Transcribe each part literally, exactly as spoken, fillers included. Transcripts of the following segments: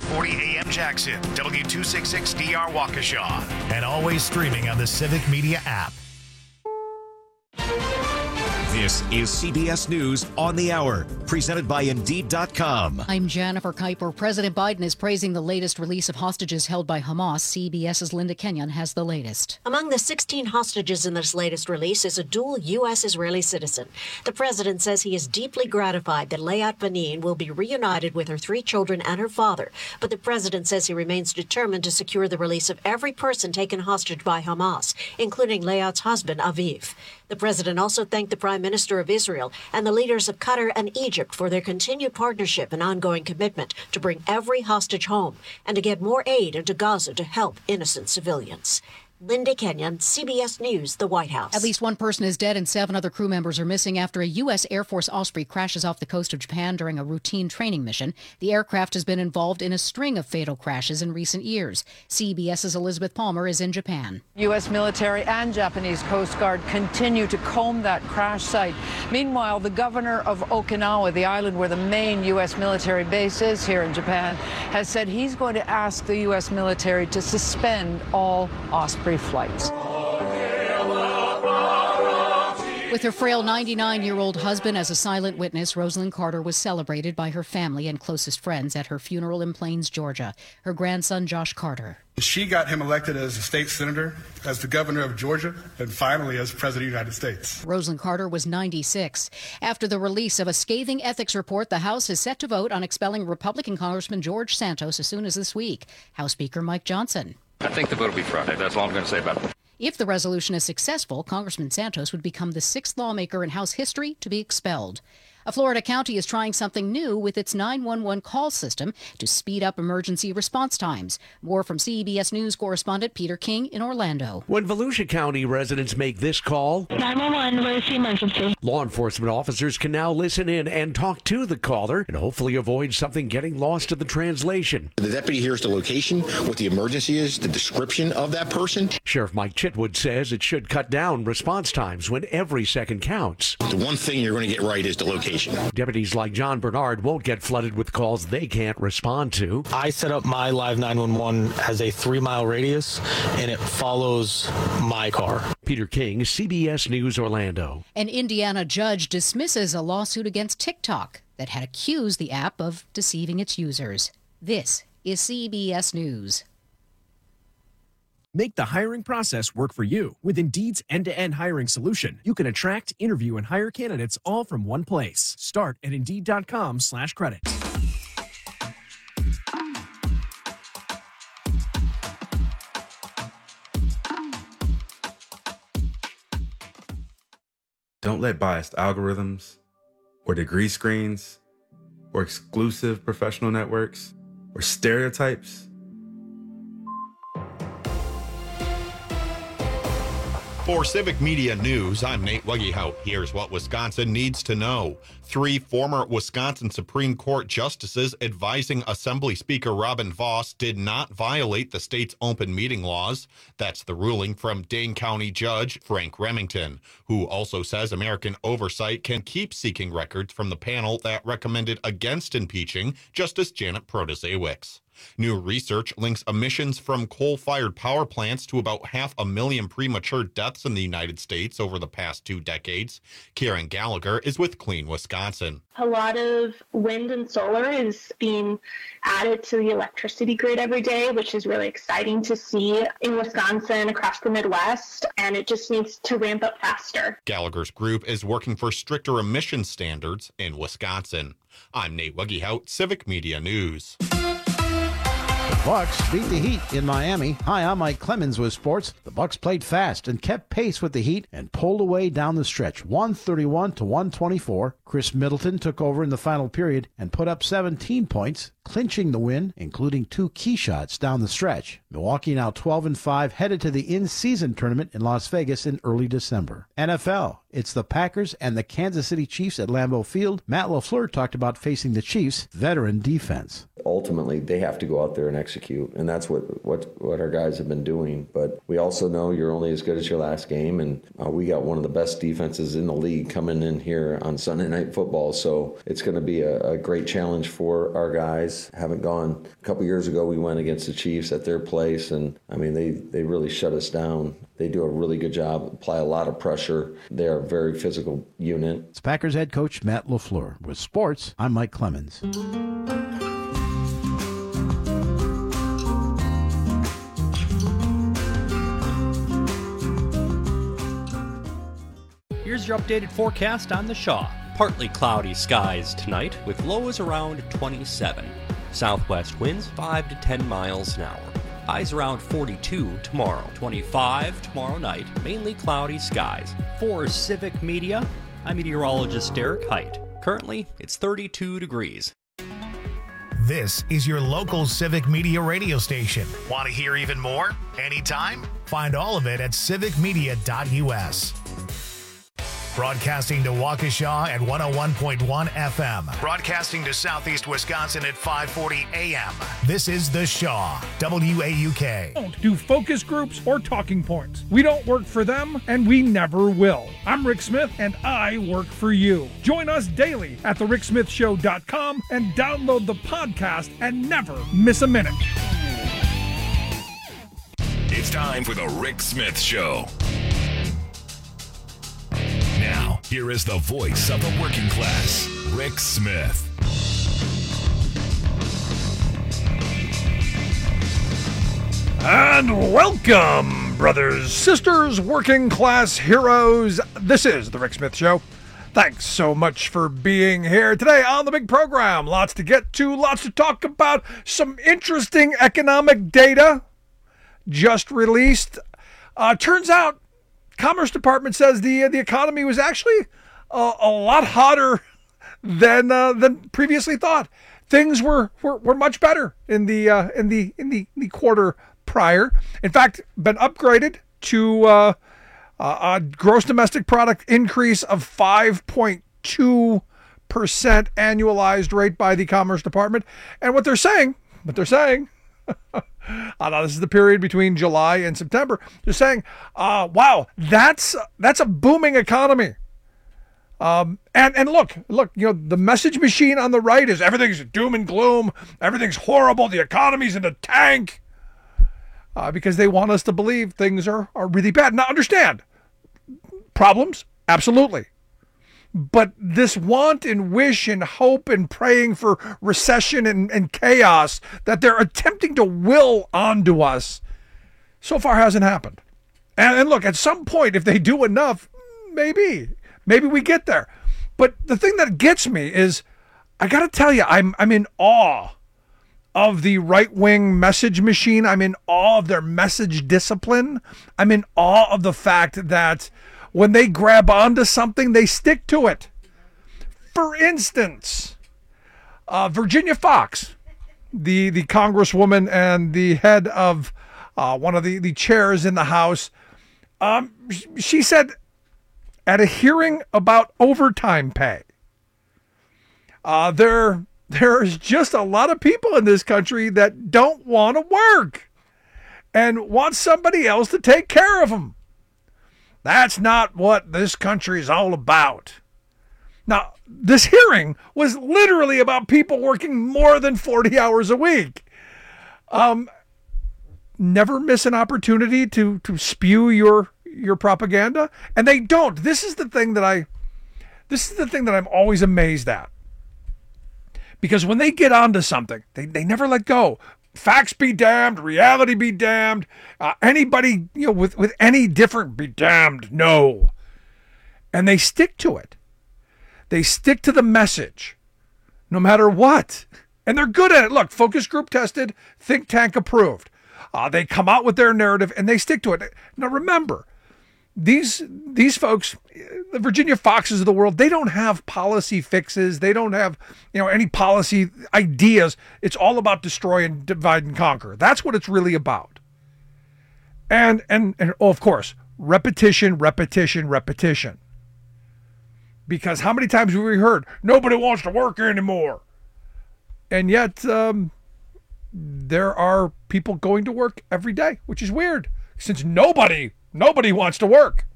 forty A M Jackson, W two sixty-six D R Waukesha, and always streaming on the Civic Media app. This is C B S News on the Hour, presented by Indeed dot com. I'm Jennifer Kuiper. President Biden is praising the latest release of hostages held by Hamas. CBS's Linda Kenyon has the latest. Among the sixteen hostages in this latest release is a dual U S Israeli citizen. The president says he is deeply gratified that Layat Banin will be reunited with her three children and her father. But the president says he remains determined to secure the release of every person taken hostage by Hamas, including Layat's husband, Aviv. The president also thanked the Prime Minister of Israel and the leaders of Qatar and Egypt for their continued partnership and ongoing commitment to bring every hostage home and to get more aid into Gaza to help innocent civilians. Linda Kenyon, C B S News, the White House. At least one person is dead and seven other crew members are missing after a U S Air Force Osprey crashes off the coast of Japan during a routine training mission. The aircraft has been involved in a string of fatal crashes in recent years. CBS's Elizabeth Palmer is in Japan. U S military and Japanese Coast Guard continue to comb that crash site. Meanwhile, the governor of Okinawa, the island where the main U S military base is here in Japan, has said he's going to ask the U S military to suspend all Osprey flights. With her frail ninety-nine-year-old husband as a silent witness, Rosalynn Carter was celebrated by her family and closest friends at her funeral in Plains, Georgia. Her grandson, Josh Carter. She got him elected as a state senator, as the governor of Georgia, and finally as president of the United States. Rosalynn Carter was ninety-six. After the release of a scathing ethics report, the House is set to vote on expelling Republican Congressman George Santos as soon as this week. House Speaker Mike Johnson. I think the vote will be Friday. That's all I'm going to say about it. If the resolution is successful, Congressman Santos would become the sixth lawmaker in House history to be expelled. A Florida county is trying something new with its nine one one call system to speed up emergency response times. More from C B S News correspondent Peter King in Orlando. When Volusia County residents make this call, nine one one, where's the emergency? Law enforcement officers can now listen in and talk to the caller and hopefully avoid something getting lost in the translation. The deputy hears the location, what the emergency is, the description of that person. Sheriff Mike Chitwood says it should cut down response times when every second counts. The one thing you're going to get right is the location. Deputies like John Bernard won't get flooded with calls they can't respond to. I set up my live nine one one as a three-mile radius, and it follows my car. Peter King, C B S News, Orlando. An Indiana judge dismisses a lawsuit against TikTok that had accused the app of deceiving its users. This is C B S News. Make the hiring process work for you. With Indeed's end-to-end hiring solution, you can attract, interview, and hire candidates all from one place. Start at Indeed.com slash credits. Don't let biased algorithms or degree screens or exclusive professional networks or stereotypes For Civic Media News, I'm Nate Wuggehout. Here's what Wisconsin needs to know. Three former Wisconsin Supreme Court justices advising Assembly Speaker Robin Vos did not violate the state's open meeting laws. That's the ruling from Dane County Judge Frank Remington, who also says American oversight can keep seeking records from the panel that recommended against impeaching Justice Janet Protasiewicz. New research links emissions from coal-fired power plants to about half a million premature deaths in the United States over the past two decades. Karen Gallagher is with Clean Wisconsin. A lot of wind and solar is being added to the electricity grid every day, which is really exciting to see in Wisconsin, across the Midwest, and it just needs to ramp up faster. Gallagher's group is working for stricter emission standards in Wisconsin. I'm Nate Wuggehout, Civic Media News. Bucks beat the Heat in Miami. Hi, I'm Mike Clemens with sports. The Bucks played fast and kept pace with the Heat and pulled away down the stretch, one thirty-one to one twenty-four. Chris Middleton took over in the final period and put up seventeen points, clinching the win, including two key shots down the stretch. Milwaukee now twelve and five, headed to the in-season tournament in Las Vegas in early December. N F L, it's the Packers and the Kansas City Chiefs at Lambeau Field. Matt LaFleur talked about facing the Chiefs' veteran defense. Ultimately, they have to go out there and execute, and that's what, what, what our guys have been doing. But we also know you're only as good as your last game, and uh, we got one of the best defenses in the league coming in here on Sunday Night Football, so it's going to be a, a great challenge for our guys. guys haven't gone. A couple years ago, we went against the Chiefs at their place, and I mean, they, they really shut us down. They do a really good job, apply a lot of pressure. They are a very physical unit. It's Packers head coach Matt LaFleur. With sports, I'm Mike Clemens. Here's your updated forecast on the Shaw. Partly cloudy skies tonight with lows around twenty-seven. Southwest winds five to ten miles an hour. Highs around forty-two tomorrow. twenty-five tomorrow night. Mainly cloudy skies. For Civic Media, I'm meteorologist Derek Height. Currently, it's thirty-two degrees. This is your local Civic Media radio station. Want to hear even more? Anytime? Find all of it at civic media dot u s. Broadcasting to Waukesha at one oh one point one F M. Broadcasting to Southeast Wisconsin at five forty A M. This is The Shaw, W A U K. Don't do focus groups or talking points. We don't work for them, and we never will. I'm Rick Smith, and I work for you. Join us daily at the rick smith show dot com and download the podcast and never miss a minute. It's time for the Rick Smith Show. Now, here is the voice of the working class, Rick Smith. And welcome, brothers, sisters, working class heroes. This is the Rick Smith Show. Thanks so much for being here today on the big program. Lots to get to, lots to talk about, some interesting economic data just released. Uh, turns out, Commerce Department says the uh, the economy was actually uh, a lot hotter than uh, than previously thought. Things were, were, were much better in the uh, in the in the, the quarter prior. In fact, been upgraded to uh, a gross domestic product increase of five point two percent annualized rate by the Commerce Department. And what they're saying, what they're saying. Uh, now, this is the period between July and September. They're saying, uh, wow, that's that's a booming economy. Um, and, and look, look, you know, the message machine on the right is everything's doom and gloom. Everything's horrible. The economy's in the tank. Uh, because they want us to believe things are, are really bad. Now, understand, problems, absolutely. But this want and wish and hope and praying for recession and, and chaos that they're attempting to will onto us so far hasn't happened. And, and look, at some point, if they do enough, maybe, maybe we get there. But the thing that gets me is, I got to tell you, I'm I'm in awe of the right-wing message machine. I'm in awe of their message discipline. I'm in awe of the fact that when they grab onto something, they stick to it. For instance, uh, Virginia Fox, the, the congresswoman and the head of uh, one of the, the chairs in the House, um, she said at a hearing about overtime pay, uh, there there's just a lot of people in this country that don't want to work and want somebody else to take care of them. That's not what this country is all about. Now, this hearing was literally about people working more than forty hours a week. Um, never miss an opportunity to, to spew your, your propaganda. And they don't. This is the thing that I, this is the thing that I'm always amazed at. Because when they get onto something, they, they never let go. Facts be damned, reality be damned. Uh, anybody, you know, with, with any different be damned. No. And they stick to it. They stick to the message, no matter what. And they're good at it. Look, focus group tested, think tank approved. Uh, they come out with their narrative and they stick to it. Now remember, these these folks, the Virginia Foxes of the world, they don't have policy fixes. They don't have, you know, any policy ideas. It's all about destroy and divide and conquer. That's what it's really about. And and and oh, of course, repetition, repetition, repetition. Because how many times have we heard nobody wants to work anymore? And yet um, there are people going to work every day, which is weird, since nobody Nobody wants to work.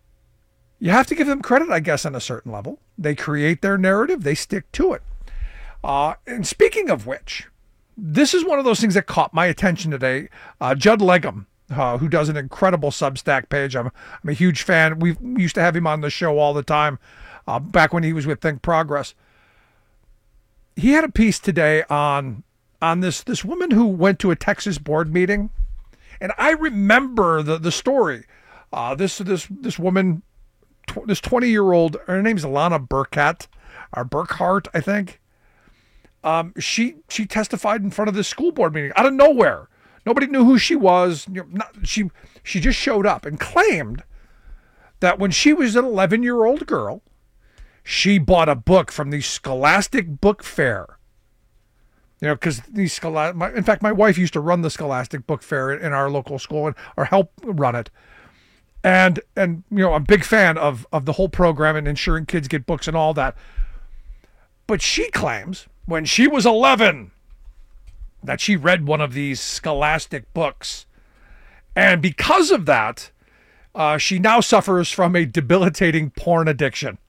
You have to give them credit, I guess, on a certain level. They create their narrative. They stick to it. Uh, and speaking of which, this is one of those things that caught my attention today. Uh, Judd Legum, uh, who does an incredible Substack page. I'm, I'm a huge fan. We used to have him on the show all the time uh, back when he was with Think Progress. He had a piece today on on this this woman who went to a Texas board meeting, and I remember the the story. Uh, this this this woman, tw- this twenty year old, her name's Alana Burkett, or Burkhart, I think. Um, she she testified in front of this school board meeting out of nowhere. Nobody knew who she was. You know, not, she she just showed up and claimed that when she was an eleven year old girl, she bought a book from the Scholastic Book Fair. You know, because these Scholastic, in fact, my wife used to run the Scholastic Book Fair in our local school and or help run it. And and you know, I'm a big fan of of the whole program and ensuring kids get books and all that. But she claims when she was eleven that she read one of these Scholastic books, and because of that, uh, she now suffers from a debilitating porn addiction.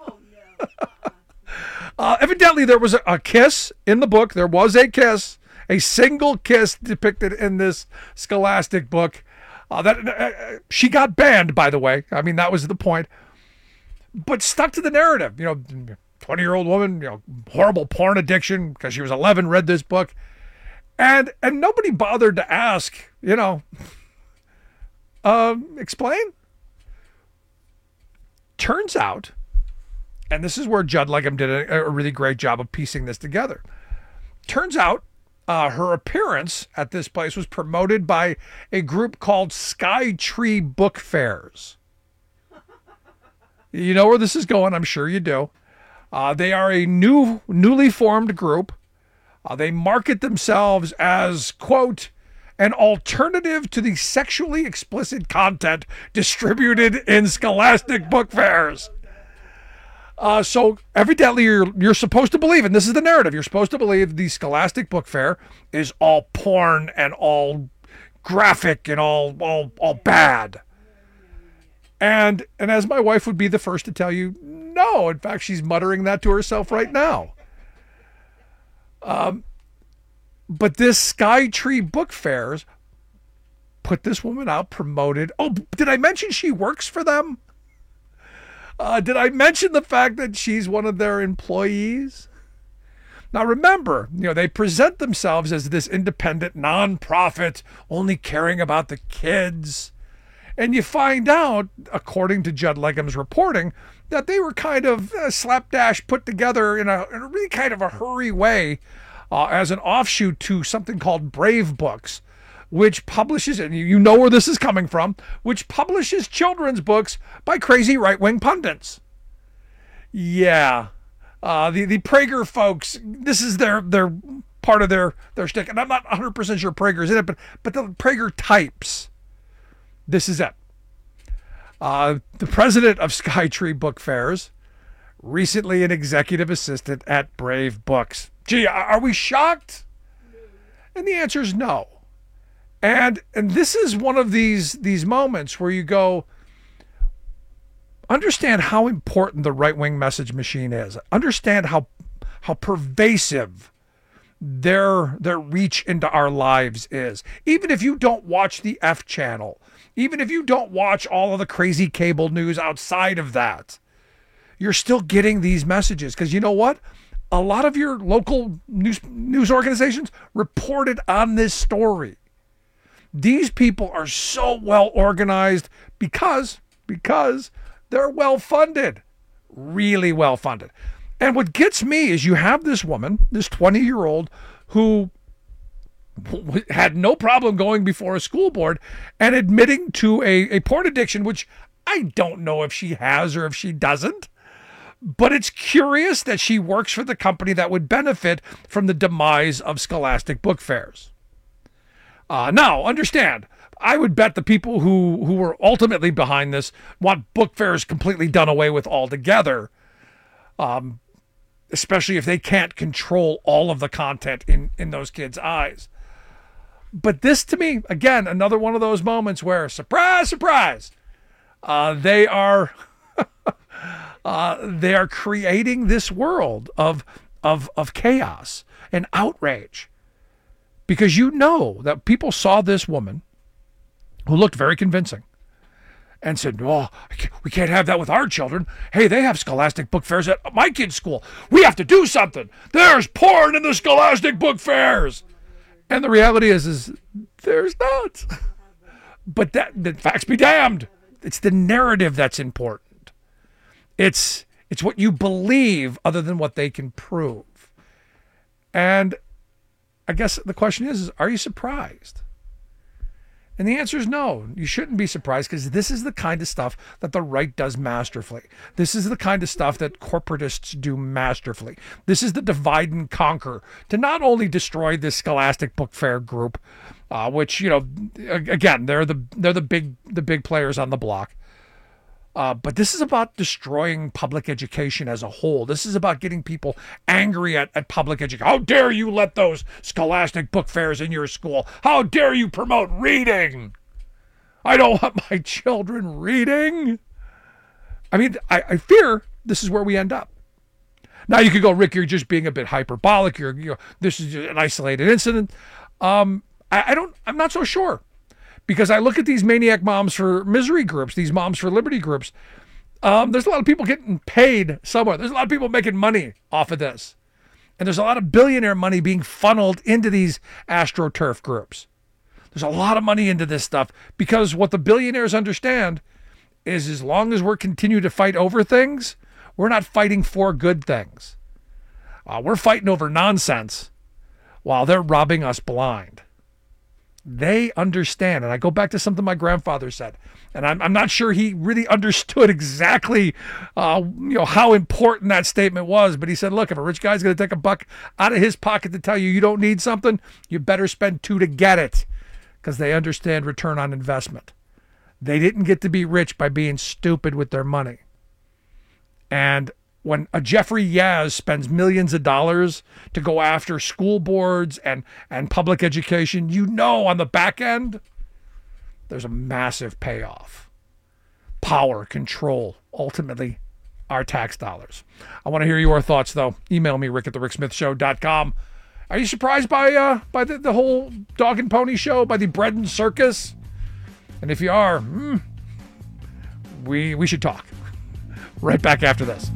uh, evidently, there was a, a kiss in the book. There was a kiss, a single kiss depicted in this Scholastic book. Uh, that uh, she got banned, by the way. I mean, that was the point. But stuck to the narrative. You know, twenty-year-old woman, you know, horrible porn addiction because she was eleven, read this book, and and nobody bothered to ask. You know, uh, explain. Turns out, and this is where Judd Legum did a, a really great job of piecing this together. Turns out, uh, her appearance at this place was promoted by a group called Sky Tree Book Fairs. You know where this is going, I'm sure you do. Uh, they are a new, newly formed group. Uh, they market themselves as, quote, an alternative to the sexually explicit content distributed in Scholastic Book Fairs. Uh, so evidently you're you're supposed to believe, and this is the narrative, you're supposed to believe the Scholastic Book Fair is all porn and all graphic and all all all bad. And and as my wife would be the first to tell you, no, in fact, she's muttering that to herself right now. Um, but this Sky Tree Book Fairs put this woman out, promoted. Oh, did I mention she works for them? Uh, did I mention the fact that she's one of their employees? Now, remember, you know, they present themselves as this independent nonprofit, only caring about the kids. And you find out, according to Judd Legum's reporting, that they were kind of uh, slapdash put together in a, in a really kind of a hurry way uh, as an offshoot to something called Brave Books, which publishes, and you know where this is coming from, which publishes children's books by crazy right-wing pundits. Yeah, uh, the, the Prager folks, this is their their part of their, their shtick. And I'm not one hundred percent sure Prager's in it, but, but the Prager types. This is it. Uh, the president of Sky Tree Book Fairs, recently an executive assistant at Brave Books. Gee, are we shocked? And the answer is no. And and this is one of these these moments where you go, understand how important the right-wing message machine is. Understand how how pervasive their their reach into our lives is. Even if you don't watch the F channel, even if you don't watch all of the crazy cable news outside of that, you're still getting these messages. Because you know what? A lot of your local news news organizations reported on this story. These people are so well organized because because they're well funded, really well funded. And what gets me is you have this woman, this twenty year old who had no problem going before a school board and admitting to a, a porn addiction, which I don't know if she has or if she doesn't. But it's curious that she works for the company that would benefit from the demise of Scholastic Book Fairs. Uh, now, understand, I would bet the people who, who were ultimately behind this want book fairs completely done away with altogether, um, especially if they can't control all of the content in, in those kids' eyes. But this, to me, again, another one of those moments where, surprise, surprise, uh, they are uh, they are creating this world of of, of chaos and outrage. Because you know that people saw this woman who looked very convincing and said, oh, we can't have that with our children. Hey, they have Scholastic book fairs at my kid's school. We have to do something. There's porn in the Scholastic book fairs. And the reality is, is there's not. But that, the facts be damned. It's the narrative that's important. It's it's what you believe other than what they can prove. And I guess the question is, is are you surprised? And the answer is no. You shouldn't be surprised, because this is the kind of stuff that the right does masterfully. This is the kind of stuff that corporatists do masterfully. This is the divide and conquer to not only destroy this Scholastic Book Fair group, uh, which, you know, again, they're the they're the big the big players on the block. Uh, but this is about destroying public education as a whole. This is about getting people angry at, at public education. How dare you let those Scholastic book fairs in your school? How dare you promote reading? I don't want my children reading. I mean, I, I fear this is where we end up. Now you could go, Rick, you're just being a bit hyperbolic. You're, you know, this is an isolated incident. Um, I, I don't, I'm not so sure. Because I look at these maniac moms for misery groups, these moms for liberty groups. Um, there's a lot of people getting paid somewhere. There's a lot of people making money off of this. And there's a lot of billionaire money being funneled into these AstroTurf groups. There's a lot of money into this stuff, because what the billionaires understand is, as long as we're continue to fight over things, we're not fighting for good things. Uh, we're fighting over nonsense while they're robbing us blind. They understand. And I go back to something my grandfather said, and I'm, I'm not sure he really understood exactly uh, you know, how important that statement was, but he said, look, if a rich guy's going to take a buck out of his pocket to tell you you don't need something, you better spend two to get it, because they understand return on investment. They didn't get to be rich by being stupid with their money. And when a Jeffrey Yaz spends millions of dollars to go after school boards and, and public education, you know on the back end, there's a massive payoff. Power, control, ultimately our tax dollars. I want to hear your thoughts, though. Email me, rick at the rick smith show dot com. Are you surprised by uh, by the, the whole dog and pony show, by the bread and circus? And if you are, hmm, we we should talk. Right back after this.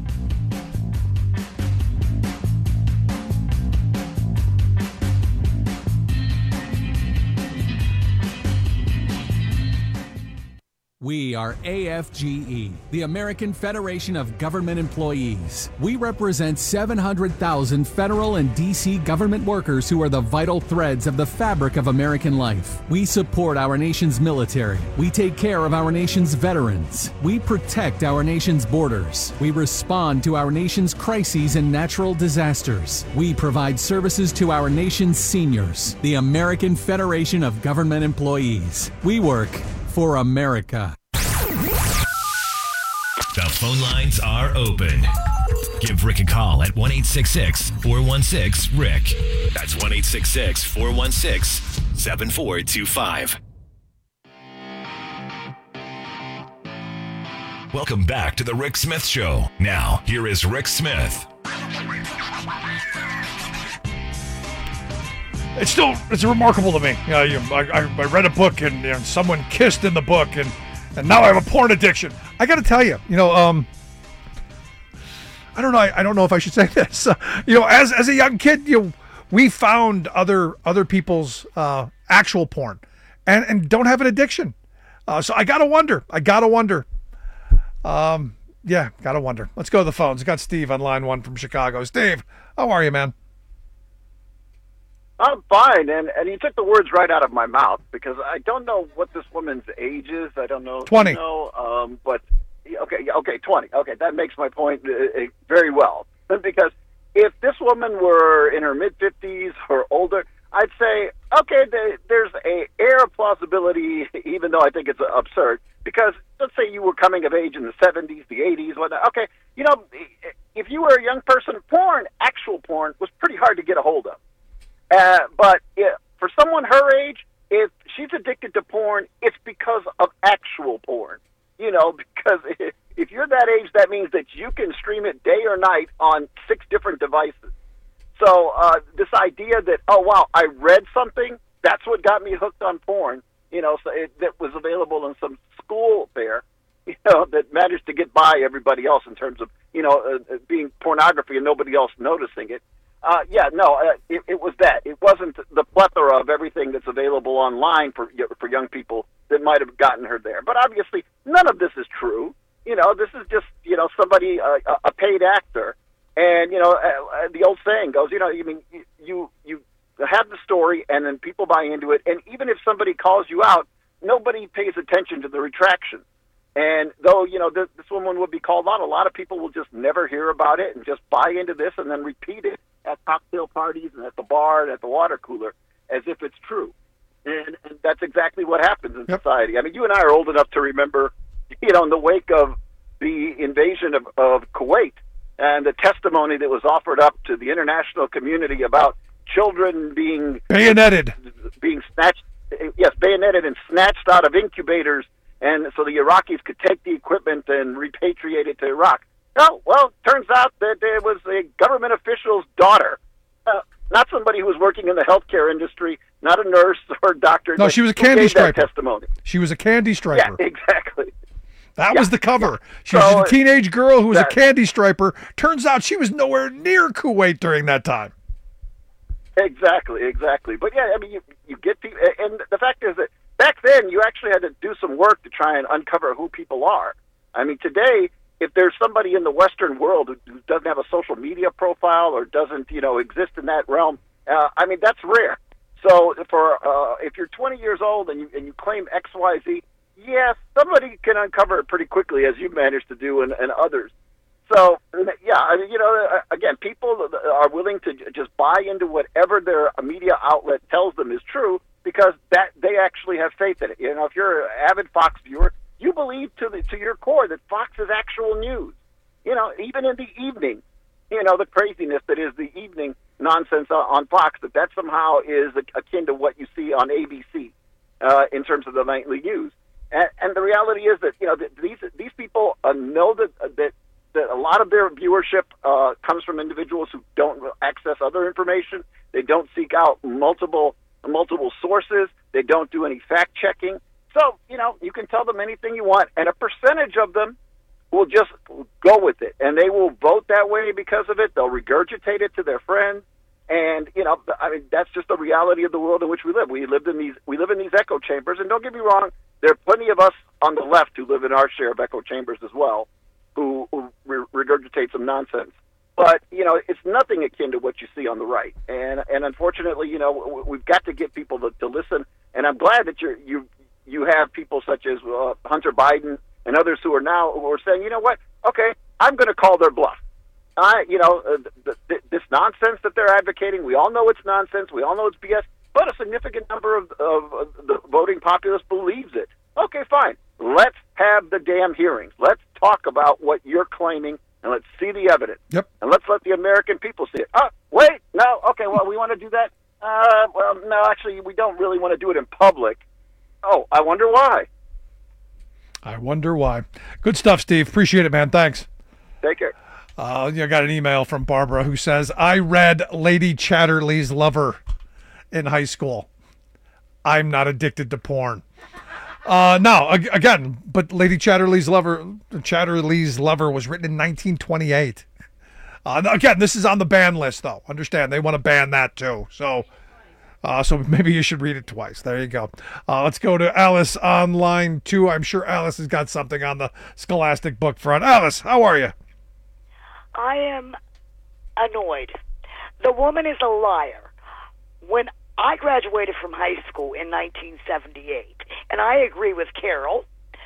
We are A F G E, the American Federation of Government Employees. We represent seven hundred thousand federal and D C government workers who are the vital threads of the fabric of American life. We support our nation's military. We take care of our nation's veterans. We protect our nation's borders. We respond to our nation's crises and natural disasters. We provide services to our nation's seniors. The American Federation of Government Employees. We work for America. The phone lines are open. Give Rick a call at one eight six six, four one six, Rick. That's one eight six six, four one six, seven four two five. Welcome back to the Rick Smith Show. Now, here is Rick Smith. It's still, it's remarkable to me. You know, you, I, I read a book and you know, someone kissed in the book, and, and now I have a porn addiction. I got to tell you, you know, um, I don't know. I, I don't know if I should say this. Uh, you know, as as a young kid, you know, we found other other people's uh, actual porn, and and don't have an addiction. Uh, so I gotta wonder. I gotta wonder. Um, yeah, gotta wonder. Let's go to the phones. I got Steve on line one from Chicago. Steve, how are you, man? I'm fine, and, and you took the words right out of my mouth, because I don't know what this woman's age is. I don't know. twenty. You know, um, but, okay, okay, twenty. Okay, that makes my point uh, very well. Because if this woman were in her mid-fifties or older, I'd say, okay, they, there's a air of plausibility, even though I think it's absurd, because let's say you were coming of age in the seventies, the eighties, whatnot. Okay, you know, if you were a young person, porn, actual porn, was pretty hard to get a hold of. Uh, but if, for someone her age, if she's addicted to porn, it's because of actual porn. You know, because if you're that age, that means that you can stream it day or night on six different devices. So uh, this idea that, oh, wow, I read something, that's what got me hooked on porn, you know, so it, that was available in some school there, you know, that managed to get by everybody else in terms of, you know, uh, being pornography and nobody else noticing it. Uh, yeah, no, uh, it, it was that. It wasn't the plethora of everything that's available online for for young people that might have gotten her there. But obviously, none of this is true. You know, this is just, you know, somebody, uh, a paid actor. And, you know, uh, the old saying goes, you know, I mean, you, you have the story and then people buy into it. And even if somebody calls you out, nobody pays attention to the retraction. And though, you know, this, this woman would be called out, a lot of people will just never hear about it and just buy into this and then repeat it at cocktail parties and at the bar and at the water cooler as if it's true. And, and that's exactly what happens in yep. society. I mean, you and I are old enough to remember, you know, in the wake of the invasion of, of Kuwait and the testimony that was offered up to the international community about children being bayoneted, being snatched, yes, bayoneted and snatched out of incubators, and so the Iraqis could take the equipment and repatriate it to Iraq. No, well, turns out that it was a government official's daughter, uh, not somebody who was working in the healthcare industry, not a nurse or a doctor. No, she was a candy striper. Testimony. She was a candy striper. Yeah, exactly. That yeah, was the cover. Yeah. She was so, a teenage girl who was that, a candy striper. Turns out she was nowhere near Kuwait during that time. Exactly, exactly. But yeah, I mean, you, you get people, and the fact is that back then you actually had to do some work to try and uncover who people are. I mean, today, if there's somebody in the Western world who, who doesn't have a social media profile or doesn't, you know, exist in that realm, uh, I mean, that's rare. So for uh, if you're twenty years old and you and you claim X Y Z, yes, somebody can uncover it pretty quickly, as you managed to do, and, and others. So yeah, I mean, you know, again, people are willing to just buy into whatever their media outlet tells them is true because that they actually have faith in it. You know, if you're an avid Fox viewer, you believe to the to your core that Fox is actual news. You know, even in the evening, you know, the craziness that is the evening nonsense on Fox, that that somehow is akin to what you see on A B C uh, in terms of the nightly news. And, and the reality is that, you know, that these these people uh, know that that that a lot of their viewership uh, comes from individuals who don't access other information. They don't seek out multiple multiple sources. They don't do any fact checking. So, you know, you can tell them anything you want, and a percentage of them will just go with it, and they will vote that way because of it. They'll regurgitate it to their friends, and you know, I mean, that's just the reality of the world in which we live. We live in these we live in these echo chambers, and don't get me wrong, there are plenty of us on the left who live in our share of echo chambers as well, who, who re- regurgitate some nonsense. But you know, it's nothing akin to what you see on the right, and and unfortunately, you know, we've got to get people to, to listen. And I'm glad that you're you you have people such as uh, Hunter Biden and others who are now who are saying, you know what, okay, I'm going to call their bluff. I, you know, uh, th- th- this nonsense that they're advocating, we all know it's nonsense. We all know it's B S. But a significant number of, of, of the voting populace believes it. Okay, fine. Let's have the damn hearings. Let's talk about what you're claiming, and let's see the evidence. Yep. And let's let the American people see it. Oh, wait, no, okay, well, we want to do that? Uh, well, no, actually, we don't really want to do it in public. Oh, I wonder why. I wonder why. Good stuff, Steve. Appreciate it, man. Thanks. Take care. Uh, I got an email from Barbara who says, I read Lady Chatterley's Lover in high school. I'm not addicted to porn. Uh, no, again, but Lady Chatterley's Lover, Chatterley's Lover was written in nineteen twenty-eight. Uh, again, this is on the ban list, though. Understand, they want to ban that, too. So uh, so maybe you should read it twice. There you go. Uh, let's go to Alice on line two. I'm sure Alice has got something on the Scholastic book front. Alice, how are you? I am annoyed. The woman is a liar. When I graduated from high school in nineteen seventy-eight, and I agree with Carol,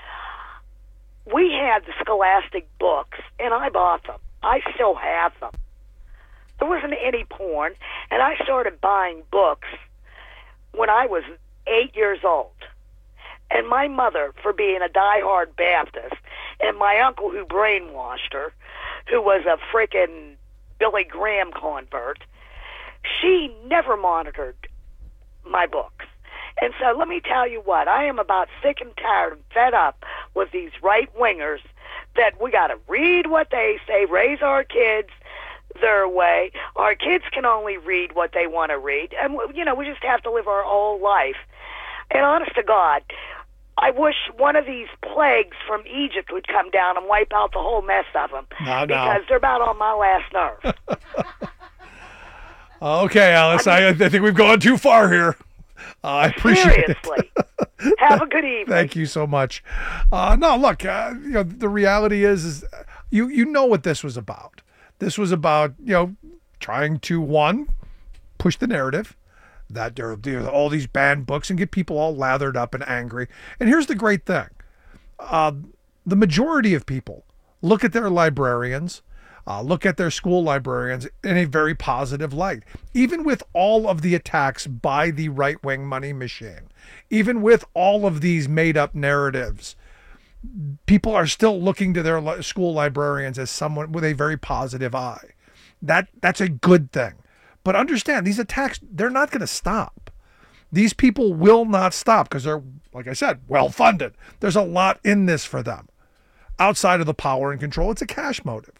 we had the Scholastic books, and I bought them. I still have them. There wasn't any porn, and I started buying books when I was eight years old. And my mother, for being a diehard Baptist, and my uncle who brainwashed her, who was a frickin' Billy Graham convert, she never monitored my books. And so let me tell you what, I am about sick and tired and fed up with these right-wingers that we got to read what they say, raise our kids their way. Our kids can only read what they want to read. And, you know, we just have to live our whole life. And honest to God, I wish one of these plagues from Egypt would come down and wipe out the whole mess of them. No, no. Because they're about on my last nerve. Okay, Alice, I, mean, I, I think we've gone too far here. Uh, I appreciate seriously. it. Have a good evening. Thank you so much. Uh, no, look, uh, you know, the reality is, is you, you know what this was about. This was about, you know, trying to, one, push the narrative that there, there are all these banned books and get people all lathered up and angry. And here's the great thing. Uh, the majority of people look at their librarians, uh, look at their school librarians in a very positive light. Even with all of the attacks by the right-wing money machine, even with all of these made-up narratives, people are still looking to their li- school librarians as someone with a very positive eye. That that's a good thing. But understand, these attacks, they're not going to stop. These people will not stop because they're, like I said, well-funded. There's a lot in this for them. Outside of the power and control, it's a cash motive.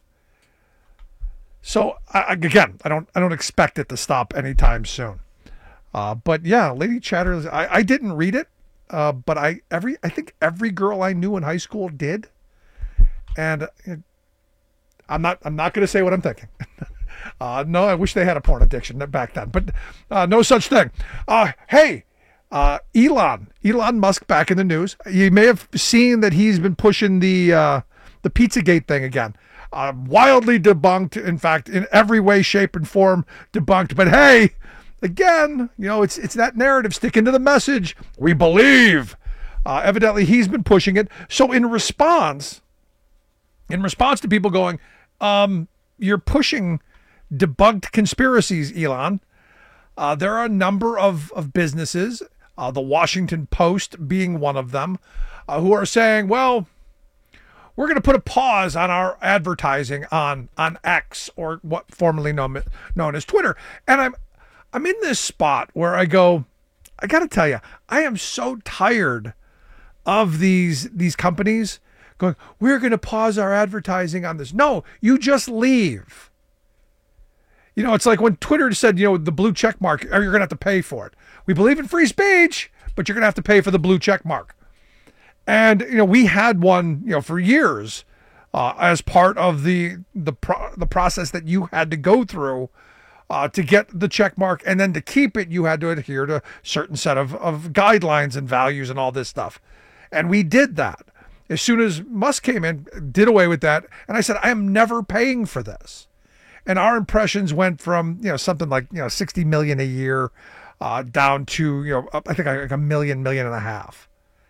So, I, again, I don't I don't expect it to stop anytime soon. Uh, but yeah, Lady Chatter, I, I didn't read it, uh, but I every I think every girl I knew in high school did. And uh, I'm not I'm not going to say what I'm thinking. Uh, no, I wish they had a porn addiction back then, but uh, no such thing. Uh, hey, uh, Elon, Elon Musk back in the news. You may have seen that he's been pushing the uh, the Pizzagate thing again. Uh, wildly debunked, in fact, in every way, shape, and form debunked. But hey, again, you know, it's it's that narrative. Sticking to the message. We believe. Uh, evidently, he's been pushing it. So in response, in response to people going, um, you're pushing debunked conspiracies, Elon. Uh, there are a number of, of businesses, uh, the Washington Post being one of them, uh, who are saying, well, we're going to put a pause on our advertising on, on X, or what formerly known, known as Twitter. And I'm, I'm in this spot where I go, I got to tell you, I am so tired of these, these companies going, we're going to pause our advertising on this. No, you just leave. You know, it's like when Twitter said, you know, the blue check mark, or you're going to have to pay for it. We believe in free speech, but you're going to have to pay for the blue check mark. And, you know, we had one, you know, for years uh, as part of the the pro- the process that you had to go through uh, to get the check mark. And then to keep it, you had to adhere to a certain set of, of guidelines and values and all this stuff. And we did that. As soon as Musk came in, did away with that. And I said, I am never paying for this. And our impressions went from, you know, something like, you know, sixty million a year uh, down to, you know, I think like a million, million and a half.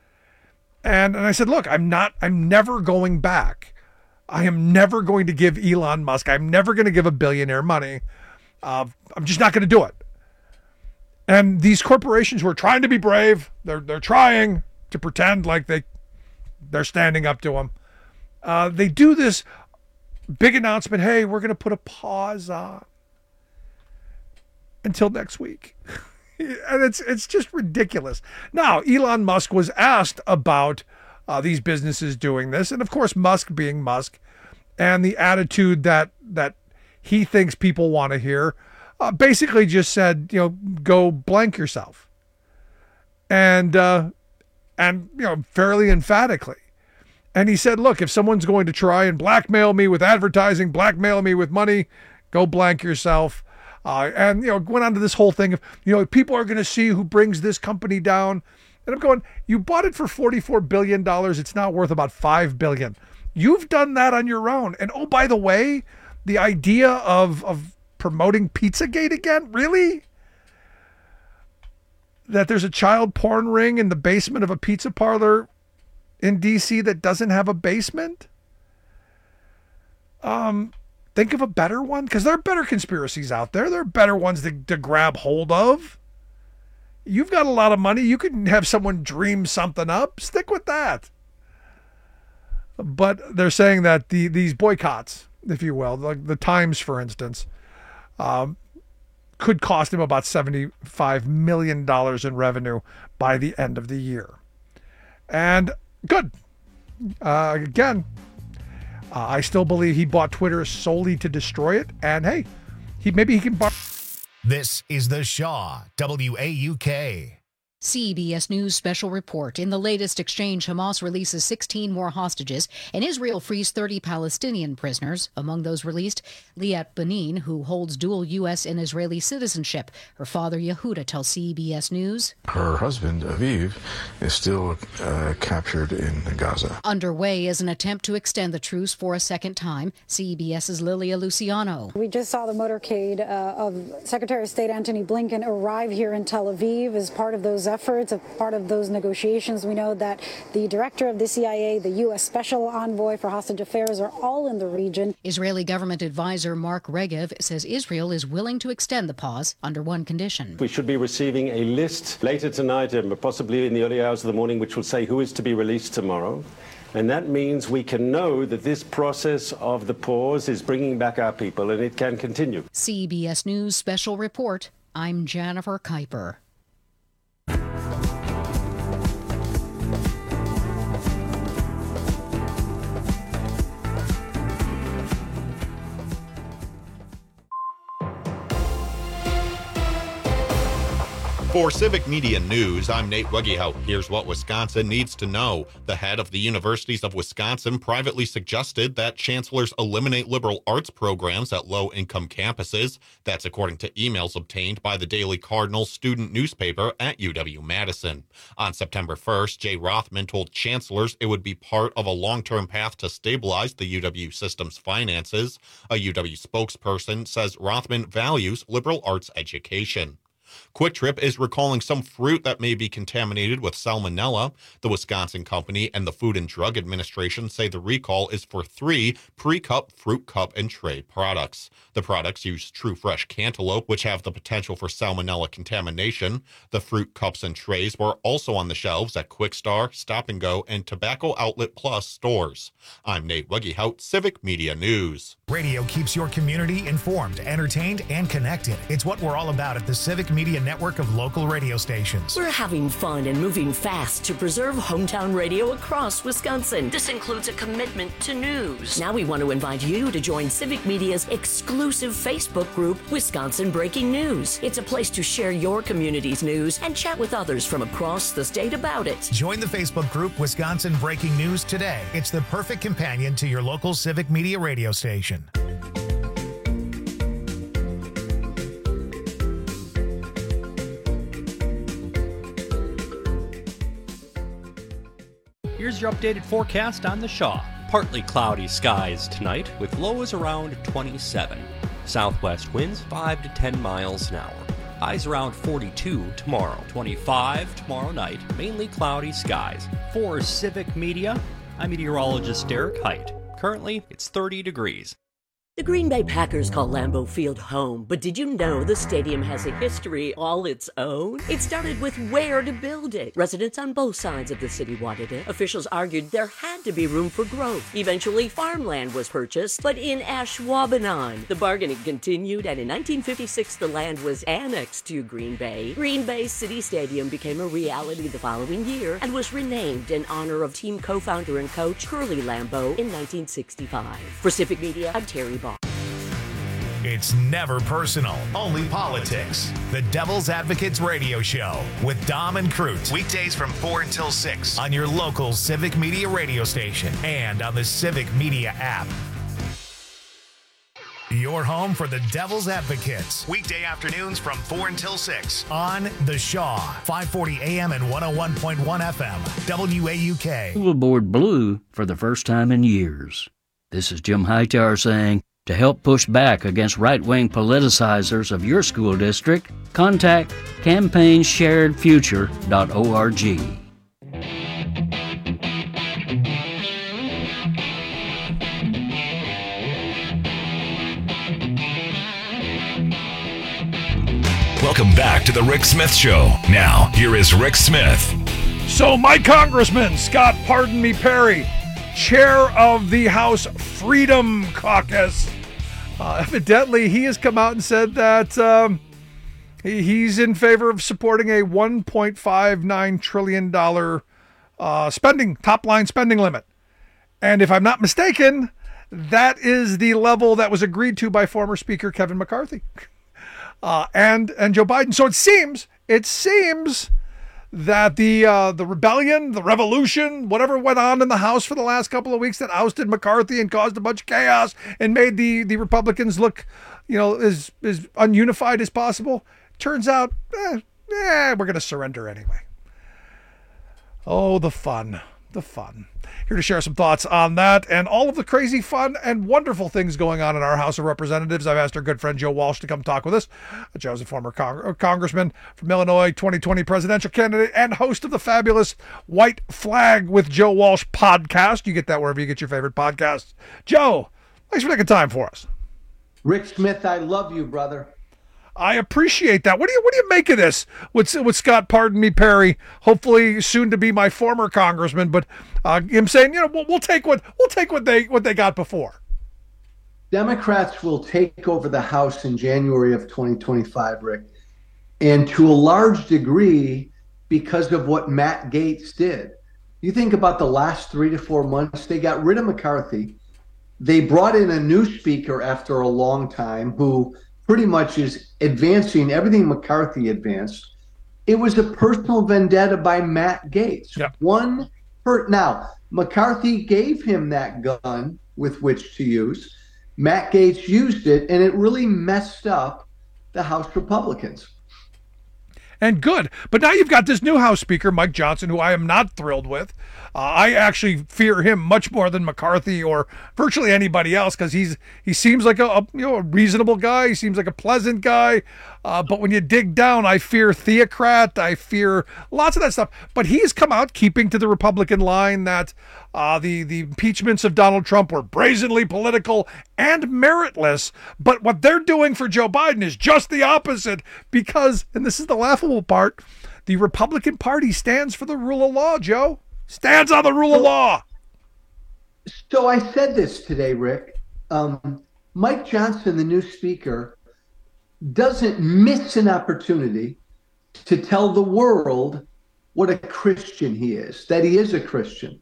And and I said, look, I'm not, I'm never going back. I am never going to give Elon Musk, I'm never going to give a billionaire money. Uh, I'm just not going to do it. And these corporations were trying to be brave. They're they're trying to pretend like they, they're standing up to them. Uh, they do this big announcement, hey, we're going to put a pause on until next week. And it's it's just ridiculous. Now, Elon Musk was asked about uh, these businesses doing this. And of course, Musk being Musk and the attitude that that he thinks people want to hear, uh, basically just said, you know, go blank yourself. And, uh, and you know, fairly emphatically. And he said, look, if someone's going to try and blackmail me with advertising, blackmail me with money, go blank yourself. Uh, and, you know, went on to this whole thing of, you know, people are going to see who brings this company down. And I'm going, you bought it for forty-four billion dollars. It's now worth about five billion dollars. You've done that on your own. And, oh, by the way, the idea of, of promoting Pizzagate again, really? That there's a child porn ring in the basement of a pizza parlor in D C that doesn't have a basement? Um, think of a better one, because there are better conspiracies out there. There are better ones to, to grab hold of. You've got a lot of money. You can have someone dream something up. Stick with that. But they're saying that the these boycotts, if you will, like the Times, for instance, um, could cost him about seventy-five million dollars in revenue by the end of the year. And good. Uh, again, Uh, I still believe he bought Twitter solely to destroy it. And hey, he maybe he can buy. This is The Shaw, W A U K. C B S News special report. In the latest exchange, Hamas releases sixteen more hostages, and Israel frees thirty Palestinian prisoners. Among those released, Liat Benin, who holds dual U S and Israeli citizenship. Her father, Yehuda, tells C B S News. Her husband, Aviv, is still uh, captured in Gaza. Underway is an attempt to extend the truce for a second time. CBS's Lilia Luciano. We just saw the motorcade uh, of Secretary of State Antony Blinken arrive here in Tel Aviv as part of those efforts, as part of those negotiations. We know that the director of the C I A, the U S Special Envoy for Hostage Affairs are all in the region. Israeli government advisor Mark Regev says Israel is willing to extend the pause under one condition. We should be receiving a list later tonight, and possibly in the early hours of the morning, which will say who is to be released tomorrow. And that means we can know that this process of the pause is bringing back our people, and it can continue. C B S News special report. I'm Jennifer Kuiper. For Civic Media News, I'm Nate Weggehout. Here's what Wisconsin needs to know. The head of the Universities of Wisconsin privately suggested that chancellors eliminate liberal arts programs at low-income campuses. That's according to emails obtained by the Daily Cardinal student newspaper at U W-Madison. On September first, Jay Rothman told chancellors it would be part of a long-term path to stabilize the U W system's finances. A U W spokesperson says Rothman values liberal arts education. Quick Trip is recalling some fruit that may be contaminated with salmonella. The Wisconsin company and the Food and Drug Administration say the recall is for three pre-cup fruit cup and tray products. The products use True Fresh cantaloupe, which have the potential for salmonella contamination. The fruit cups and trays were also on the shelves at Quick Star, Stop and Go, and Tobacco Outlet Plus stores. I'm Nate Weggehout, Civic Media News. Radio keeps your community informed, entertained, and connected. It's what we're all about at the Civic Media network of local radio stations. We're having fun and moving fast to preserve hometown radio across Wisconsin. This includes a commitment to news. Now we want to invite you to join Civic Media's exclusive Facebook group, Wisconsin Breaking News. It's a place to share your community's news and chat with others from across the state about it. Join the Facebook group Wisconsin Breaking News today. It's the perfect companion to your local Civic Media radio station. Here's your updated forecast on the Shaw. Partly cloudy skies tonight with lows around twenty-seven. Southwest winds five to ten miles an hour. Highs around forty-two tomorrow. twenty-five tomorrow night. Mainly cloudy skies. For Civic Media, I'm meteorologist Derek Height. Currently, it's thirty degrees. The Green Bay Packers call Lambeau Field home, but did you know the stadium has a history all its own? It started with where to build it. Residents on both sides of the city wanted it. Officials argued there had to be room for growth. Eventually, farmland was purchased, but in Ashwaubenon. The bargaining continued, and in nineteen fifty-six, the land was annexed to Green Bay. Green Bay City Stadium became a reality the following year and was renamed in honor of team co-founder and coach Curly Lambeau in nineteen sixty-five. For Civic Media, I'm Terry. It's never personal, only politics. The Devil's Advocates Radio Show with Dom and Crute. Weekdays from four until six on your local Civic Media radio station and on the Civic Media app. Your home for the Devil's Advocates. Weekday afternoons from four until six on The Shaw, five forty A M and one oh one point one F M, W A U K. School Board Blue for the first time in years. This is Jim Hightower saying, to help push back against right-wing politicizers of your school district, contact campaign shared future dot org. Welcome back to the Rick Smith Show. Now, here is Rick Smith. So my congressman, Scott Pardon Me Perry, chair of the House Freedom Caucus, uh, evidently he has come out and said that um, he, he's in favor of supporting a one point five nine trillion dollars uh, spending, top-line spending limit. And if I'm not mistaken, that is the level that was agreed to by former Speaker Kevin McCarthy uh, and and Joe Biden. So it seems, it seems that the uh, the rebellion, the revolution, whatever went on in the House for the last couple of weeks that ousted McCarthy and caused a bunch of chaos and made the, the Republicans look, you know, as, as ununified as possible, turns out, eh, eh, we're going to surrender anyway. Oh, the fun, the fun. Here to share some thoughts on that and all of the crazy fun and wonderful things going on in our House of Representatives. I've asked our good friend Joe Walsh to come talk with us. Joe's a former Cong- congressman from Illinois, twenty twenty presidential candidate, and host of the fabulous White Flag with Joe Walsh podcast. You get that wherever you get your favorite podcasts. Joe, thanks for taking time for us. Rick Smith, I love you, brother. I appreciate that. What do you what do you make of this with with Scott Pardon Me Perry, hopefully soon to be my former congressman, but uh, him saying, you know, we'll, we'll take what we'll take what they what they got before. Democrats will take over the House in January of twenty twenty-five, Rick, and to a large degree because of what Matt Gaetz did. You think about the last three to four months, they got rid of McCarthy. They brought in a new speaker after a long time who pretty much is advancing everything McCarthy advanced. It was a personal vendetta by Matt Gaetz. Yep. One per now, McCarthy gave him that gun with which to use. Matt Gaetz used it, and it really messed up the House Republicans. And good. But now you've got this new House Speaker, Mike Johnson, who I am not thrilled with. Uh, I actually fear him much more than McCarthy or virtually anybody else because he's he seems like a, a you know a reasonable guy. He seems like a pleasant guy. Uh, but when you dig down, I fear theocrat. I fear lots of that stuff. But he's come out keeping to the Republican line that uh, the the impeachments of Donald Trump were brazenly political and meritless. But what they're doing for Joe Biden is just the opposite because, and this is the laughable part, the Republican Party stands for the rule of law, Joe. Stands on the rule so, of law. So I said this today, Rick. Um, Mike Johnson, the new speaker, doesn't miss an opportunity to tell the world what a Christian he is, that he is a Christian.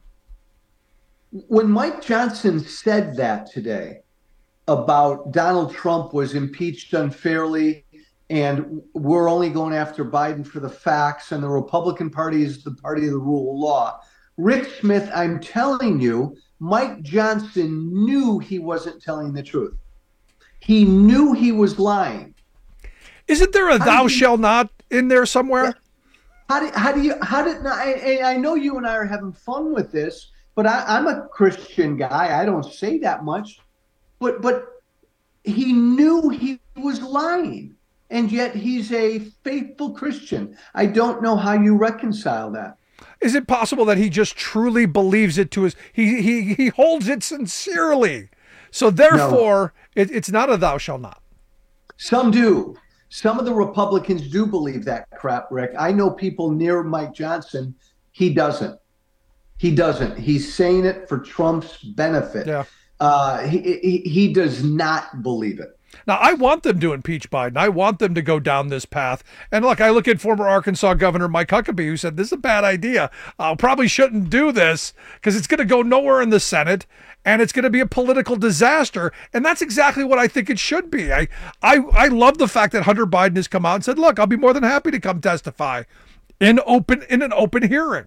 When Mike Johnson said that today about Donald Trump was impeached unfairly and we're only going after Biden for the facts and the Republican Party is the party of the rule of law, Rick Smith, I'm telling you, Mike Johnson knew he wasn't telling the truth. He knew he was lying. Isn't there a how thou shall not in there somewhere? How do, how do you, how did, I, I know you and I are having fun with this, but I, I'm a Christian guy. I don't say that much, but, but he knew he was lying and yet he's a faithful Christian. I don't know how you reconcile that. Is it possible that he just truly believes it to his, he, he, he holds it sincerely. So therefore no. it, it's not a thou shall not. Some do. Some of the Republicans do believe that crap, Rick. I know people near Mike Johnson. He doesn't. He doesn't. He's saying it for Trump's benefit. Yeah. Uh, he, he he does not believe it. Now, I want them to impeach Biden. I want them to go down this path. And look, I look at former Arkansas Governor Mike Huckabee, who said, this is a bad idea. I uh, probably shouldn't do this because it's going to go nowhere in the Senate and it's going to be a political disaster. And that's exactly what I think it should be. I, I, I love the fact that Hunter Biden has come out and said, look, I'll be more than happy to come testify in open in an open hearing.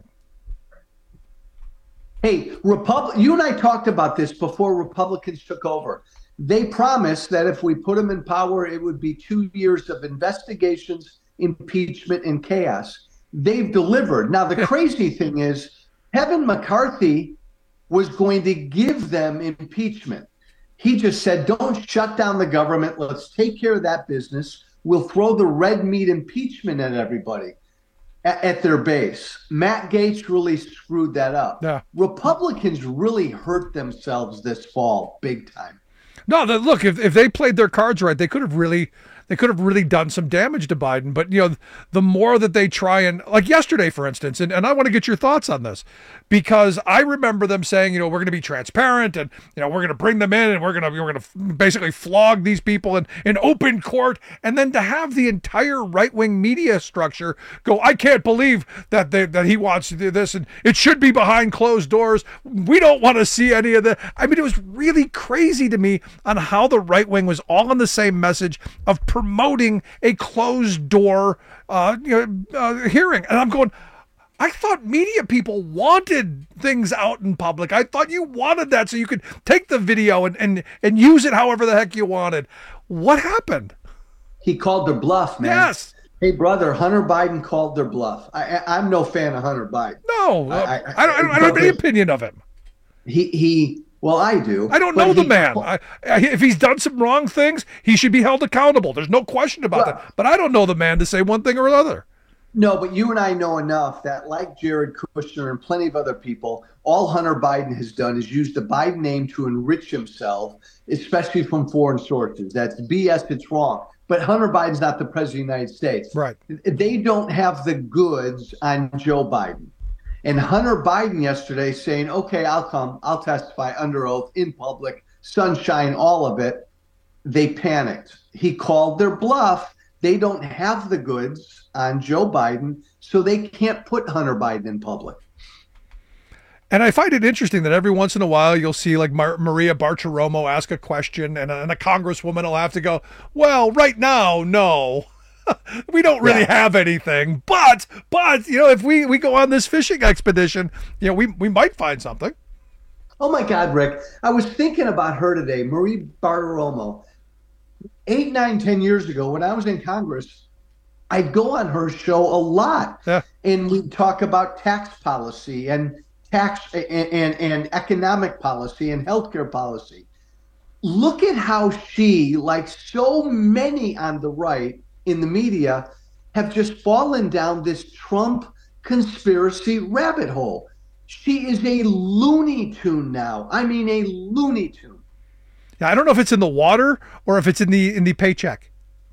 Hey, Repub- you and I talked about this before Republicans took over. They promised that if we put them in power, it would be two years of investigations, impeachment, and chaos. They've delivered. Now, the crazy thing is, Kevin McCarthy was going to give them impeachment. He just said, don't shut down the government. Let's take care of that business. We'll throw the red meat impeachment at everybody at, at their base. Matt Gaetz really screwed that up. Yeah. Republicans really hurt themselves this fall big time. No, the, look, if, if they played their cards right, they could have really, they could have really done some damage to Biden. But, you know, the more that they try and, like yesterday, for instance, and, and I want to get your thoughts on this, because I remember them saying, you know, we're going to be transparent and, you know, we're going to bring them in and we're going to, we're going to basically flog these people in, in open court. And then to have the entire right-wing media structure go, I can't believe that they, that he wants to do this and it should be behind closed doors. We don't want to see any of that. I mean, it was really crazy to me on how the right wing was all on the same message of promoting a closed door uh, you know, uh, hearing. And I'm going, I thought media people wanted things out in public. I thought you wanted that so you could take the video and, and, and use it however the heck you wanted. What happened? He called their bluff, man. Yes. Hey, brother, Hunter Biden called their bluff. I, I, I'm no fan of Hunter Biden. No, I, I, I, don't, I don't have any opinion of him. He, he, well, I do. I don't know the man. I, I, if he's done some wrong things, he should be held accountable. There's no question about well, that. But I don't know the man to say one thing or another. No, but you and I know enough that, like Jared Kushner and plenty of other people, all Hunter Biden has done is use the Biden name to enrich himself, especially from foreign sources. That's B S. It's wrong. But Hunter Biden's not the president of the United States. Right. They don't have the goods on Joe Biden. And Hunter Biden yesterday saying, okay, I'll come. I'll testify under oath in public, sunshine, all of it. They panicked. He called their bluff. They don't have the goods on Joe Biden, so they can't put Hunter Biden in public. And I find it interesting that every once in a while you'll see like Mar- Maria Bartiromo ask a question and a, and a congresswoman will have to go, well, right now, no. We don't really yeah. have anything, but, but, you know, if we, we go on this fishing expedition, you know, we, we might find something. Oh my God, Rick. I was thinking about her today, Marie Bartiromo. Eight, nine, ten years ago, when I was in Congress, I'd go on her show a lot. Yeah. And we'd talk about tax policy and tax and, and, and economic policy and healthcare policy. Look at how she, like so many on the right, in the media, have just fallen down this Trump conspiracy rabbit hole. She is a Looney Tune now. I mean, a Looney Tune. Yeah, I don't know if it's in the water or if it's in the in the paycheck.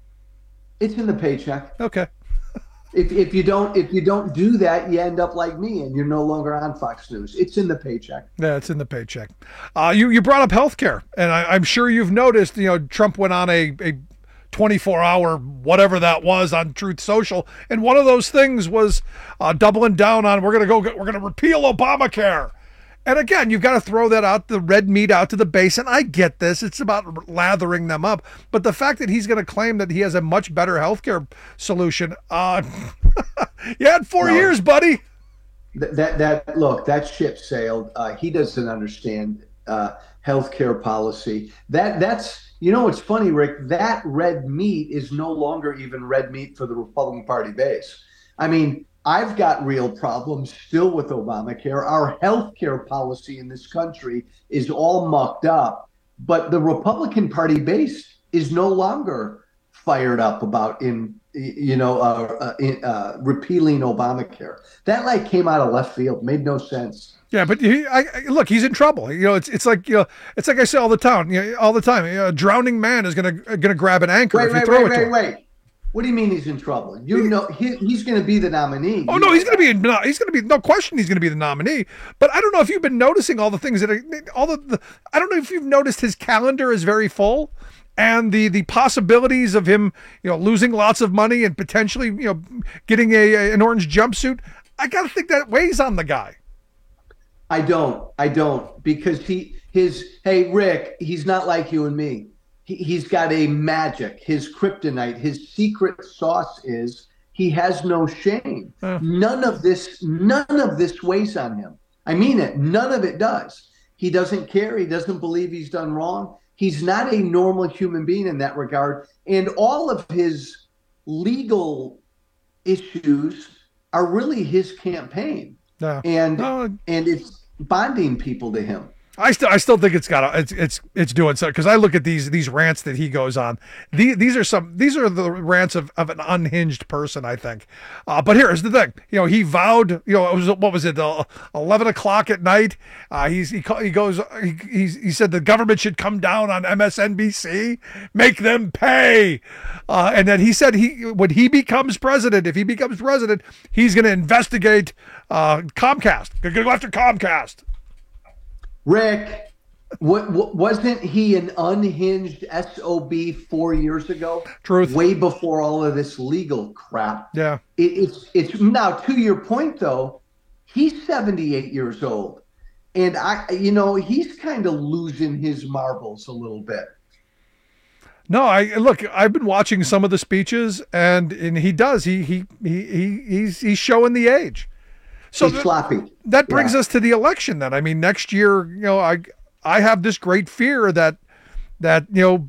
It's in the paycheck. Okay. if if you don't if you don't do that, you end up like me and you're no longer on Fox News. It's in the paycheck. Yeah, it's in the paycheck. Uh, you you brought up healthcare, and I, I'm sure you've noticed. You know, Trump went on a a. twenty-four hour whatever that was on Truth Social, and one of those things was uh, doubling down on we're gonna go get, we're gonna repeal Obamacare. And again, you've got to throw that out, the red meat out to the base, and I get this, it's about lathering them up, but the fact that he's going to claim that he has a much better healthcare solution, uh you had four no, years, buddy. That that, that look, that ship sailed. Uh, he doesn't understand uh healthcare policy. That that's You know, it's funny, Rick, that red meat is no longer even red meat for the Republican Party base. I mean, I've got real problems still with Obamacare. Our health care policy in this country is all mucked up, but the Republican Party base is no longer fired up about in, you know, uh, uh, in, uh, repealing Obamacare. That like came out of left field, made no sense. Yeah, but he, I, I, look, he's in trouble. You know, it's it's like you know, it's like I say all the time. You know, all the time, you know, a drowning man is gonna gonna grab an anchor wait, if wait, you throw wait, it to wait, him. Wait, wait, What do you mean he's in trouble? You he, know, he, he's going to be the nominee. Oh no, he's going to be. No, he's going to be. No question, he's going to be the nominee. But I don't know if you've been noticing all the things that are all the, the. I don't know if you've noticed his calendar is very full. And the, the possibilities of him, you know, losing lots of money and potentially, you know, getting a, a an orange jumpsuit, I got to think that weighs on the guy. I don't. I don't. Because he, his, hey, Rick, he's not like you and me. He, he's got a magic. His kryptonite, his secret sauce is he has no shame. Uh. None of this, none of this weighs on him. I mean it. None of it does. He doesn't care. He doesn't believe he's done wrong. He's not a normal human being in that regard. And all of his legal issues are really his campaign. Yeah. And no. and it's bonding people to him. I still, I still think it's got, it's, it's, it's doing so. Because I look at these, these rants that he goes on. These, these are some, these are the rants of, of an unhinged person, I think. Uh, but here's the thing, you know, he vowed, you know, it was, what was it, uh, eleven o'clock at night. Uh, he's, he, he goes, he, he's, he said the government should come down on M S N B C, make them pay. Uh, and then he said he, when he becomes president, if he becomes president, he's going to investigate uh, Comcast. Going to go after Comcast. Rick, what, what, wasn't he an unhinged S O B four years ago? Truth. Way before all of this legal crap. Yeah. It, it's it's now, to your point though, he's seventy-eight years old, and I, you know, he's kind of losing his marbles a little bit. No, I look. I've been watching some of the speeches, and and he does. He he he, he he's he's showing the age. So he's sloppy. That brings yeah. us to the election then. I mean, next year, you know, I I have this great fear that that you know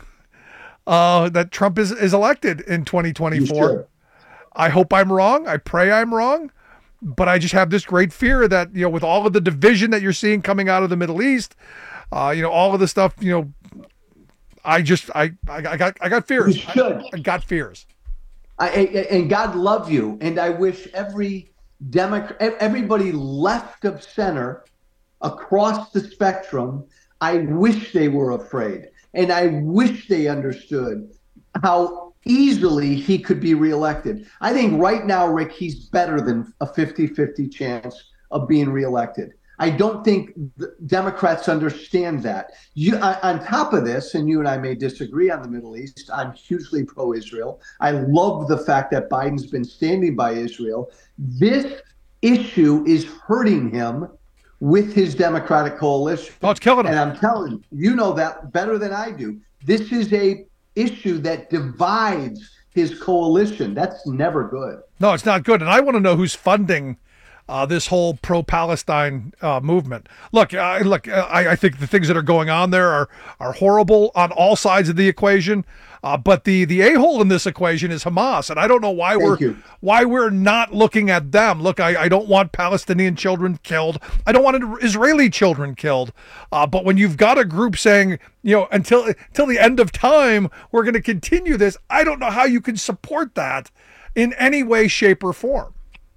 uh, that Trump is, is elected in twenty twenty-four. I hope I'm wrong. I pray I'm wrong. But I just have this great fear that, you know, with all of the division that you're seeing coming out of the Middle East, uh, you know, all of the stuff, you know, I just I I, I got I got fears. You should. I, I got fears. I, and God love you. And I wish every Democrat, everybody left of center across the spectrum, I wish they were afraid. And I wish they understood how easily he could be reelected. I think right now, Rick, he's better than a fifty-fifty chance of being reelected. I don't think the Democrats understand that. You, on top of this, and you and I may disagree on the Middle East, I'm hugely pro-Israel. I love the fact that Biden's been standing by Israel. This issue is hurting him with his Democratic coalition. Oh, it's killing him. And I'm telling you, you know that better than I do. This is a issue that divides his coalition. That's never good. No, it's not good. And I want to know who's funding Uh, this whole pro-Palestine uh, movement. Look, uh, look. Uh, I, I think the things that are going on there are are horrible on all sides of the equation. Uh, but the the a-hole in this equation is Hamas, and I don't know why Thank we're you. why we're not looking at them. Look, I, I don't want Palestinian children killed. I don't want Israeli children killed. Uh, but when you've got a group saying, you know, until until the end of time, we're going to continue this, I don't know how you can support that in any way, shape, or form.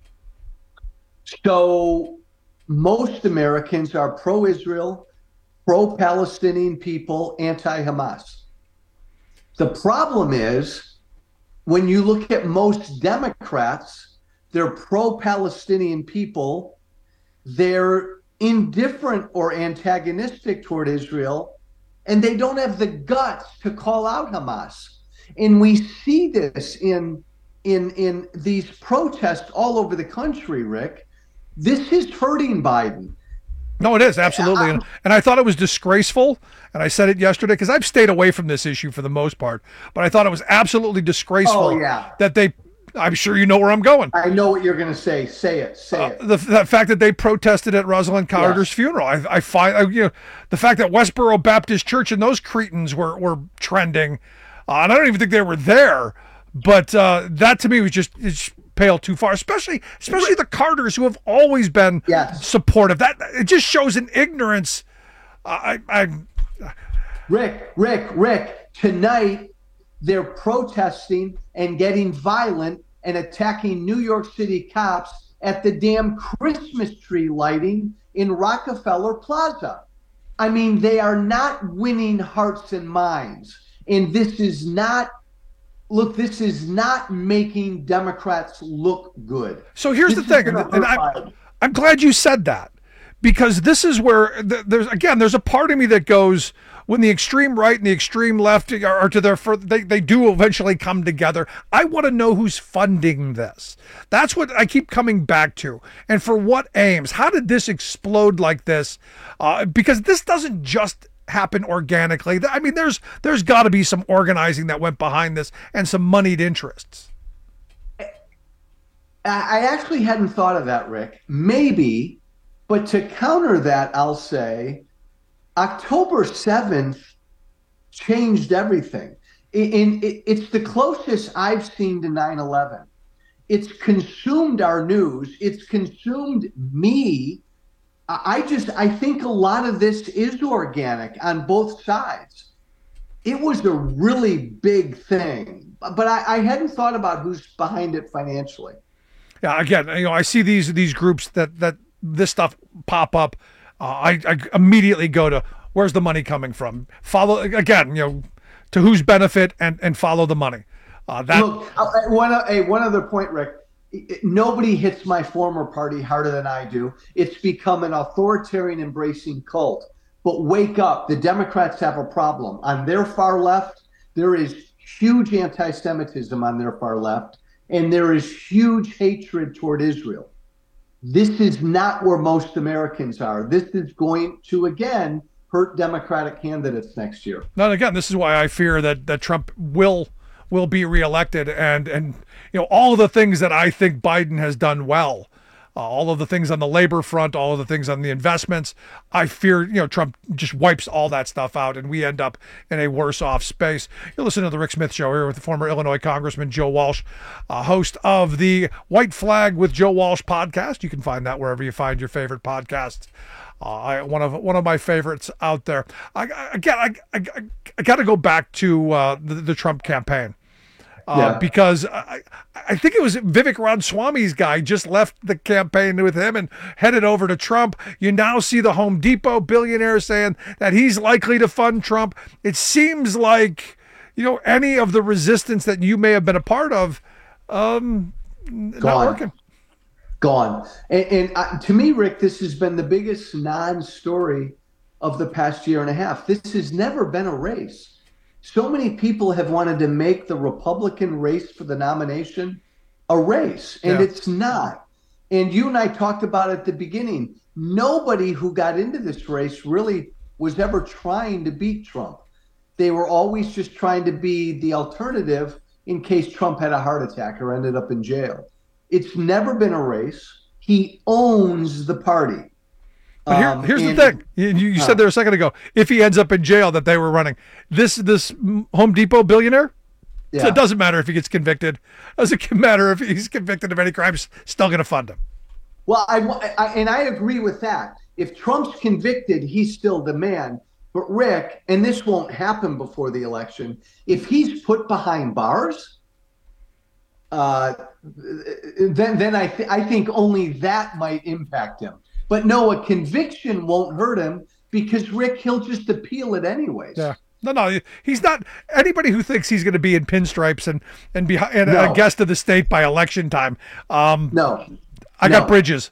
So most Americans are pro-Israel, pro-Palestinian people, anti-Hamas. The problem is when you look at most Democrats, they're pro-Palestinian people, they're indifferent or antagonistic toward Israel, and they don't have the guts to call out Hamas. And we see this in in in these protests all over the country, Rick. This is hurting Biden. No, it is, absolutely. And, and I thought it was disgraceful, and I said it yesterday, because I've stayed away from this issue for the most part, but I thought it was absolutely disgraceful oh, yeah. that they, I'm sure you know where I'm going. I know what you're going to say. Say it, say uh, it. The, the fact that they protested at Rosalind Carter's yes. funeral. I, I find, I, you know, the fact that Westboro Baptist Church and those cretins were, were trending, uh, and I don't even think they were there, but uh, that to me was just, it's pale too far, especially especially the Carters, who have always been yes. supportive. That it just shows an ignorance. Uh, I, I, Rick, Rick, Rick. Tonight they're protesting and getting violent and attacking New York City cops at the damn Christmas tree lighting in Rockefeller Plaza. I mean, they are not winning hearts and minds, and this is not. Look, this is not making Democrats look good. So here's this the thing, and, and I'm, I'm glad you said that, because this is where there's again there's a part of me that goes, when the extreme right and the extreme left are, are to their they they do eventually come together. I want to know who's funding this. That's what I keep coming back to, and for what aims? How did this explode like this? Uh, because this doesn't just happen organically. I mean, there's there's got to be some organizing that went behind this and some moneyed interests. I actually hadn't thought of that, Rick. Maybe, but to counter that, I'll say October seventh changed everything. In, in, it's the closest I've seen to nine eleven. It's consumed our news. It's consumed me. I just, I think a lot of this is organic on both sides. It was a really big thing, but I, I hadn't thought about who's behind it financially. Yeah, again, you know, I see these these groups that that this stuff pop up. Uh, I, I immediately go to where's the money coming from? Follow again, you know, to whose benefit and and follow the money. Uh, that Look, I- one a one other point, Rick. Nobody hits my former party harder than I do. It's become an authoritarian embracing cult. But wake up, the Democrats have a problem. On their far left, there is huge anti-Semitism on their far left, and there is huge hatred toward Israel. This is not where most Americans are. This is going to, again, hurt Democratic candidates next year. Now, again, this is why I fear that, that Trump will will be reelected, and and you know all of the things that I think Biden has done well, uh, all of the things on the labor front, all of the things on the investments. I fear you know Trump just wipes all that stuff out, and we end up in a worse off space. You're listening to the Rick Smith Show here with the former Illinois Congressman Joe Walsh, uh, host of the White Flag with Joe Walsh podcast. You can find that wherever you find your favorite podcasts. Uh, I, one of one of my favorites out there. I, I, again, I, I, I got to go back to uh, the, the Trump campaign. Uh, Yeah. Because I, I think it was Vivek Ramaswamy's guy just left the campaign with him and headed over to Trump. You now see the Home Depot billionaire saying that he's likely to fund Trump. It seems like, you know, any of the resistance that you may have been a part of, um, not Gone. working. Gone. And, and uh, to me, Rick, this has been the biggest non-story of the past year and a half. This has never been a race. So many people have wanted to make the Republican race for the nomination a race, and Yeah. it's not. And you and I talked about it at the beginning. Nobody who got into this race really was ever trying to beat Trump. They were always just trying to be the alternative in case Trump had a heart attack or ended up in jail. It's never been a race. He owns the party. But here, Um, here's and- the thing. You, you Huh. said there a second ago, if he ends up in jail, that they were running. This this Home Depot billionaire, so Yeah. it doesn't matter if he gets convicted. Doesn't matter if he's convicted of any crimes. Still going to fund him. Well, I, I and I agree with that. If Trump's convicted, he's still the man. But Rick, and this won't happen before the election, if he's put behind bars, uh, then then I th- I think only that might impact him. But no, a conviction won't hurt him because Rick, he'll just appeal it anyways. Yeah. No, no, he's not. Anybody who thinks he's going to be in pinstripes and and be and No. a guest of the state by election time, um, no, I No. got bridges.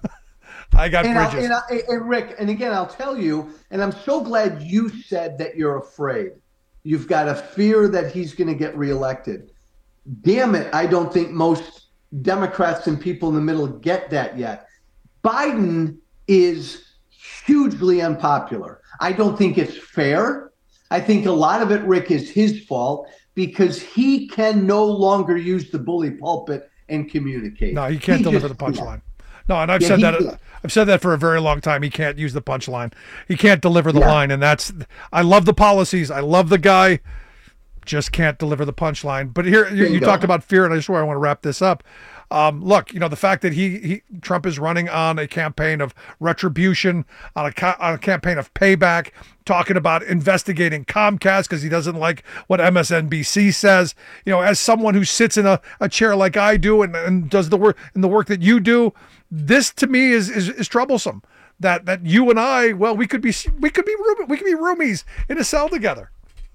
I got and, I, bridges. and, I, and Rick, and again, I'll tell you, and I'm so glad you said that you're afraid. You've got a fear that he's going to get reelected. Damn it, I don't think most Democrats and people in the middle get that yet. Biden is hugely unpopular. I don't think it's fair. I think a lot of it, Rick, is his fault because he can no longer use the bully pulpit and communicate. No, he can't He deliver just the can't. punchline. No, and I've Yeah, said he that. can't. I've said that for a very long time. He can't use the punchline. He can't deliver the Yeah. line, and that's. I love the policies. I love the guy. Just can't deliver the punchline. But here, you, you Bingo. talked about fear, and I just want to wrap this up. Um, look, you know the fact that he, he Trump is running on a campaign of retribution, on a, ca- on a campaign of payback, talking about investigating Comcast because he doesn't like what M S N B C says. You know, as someone who sits in a, a chair like I do and, and does the work and the work that you do, this to me is is, is troublesome. That that you and I, well, we could be we could be room, we could be roomies in a cell together.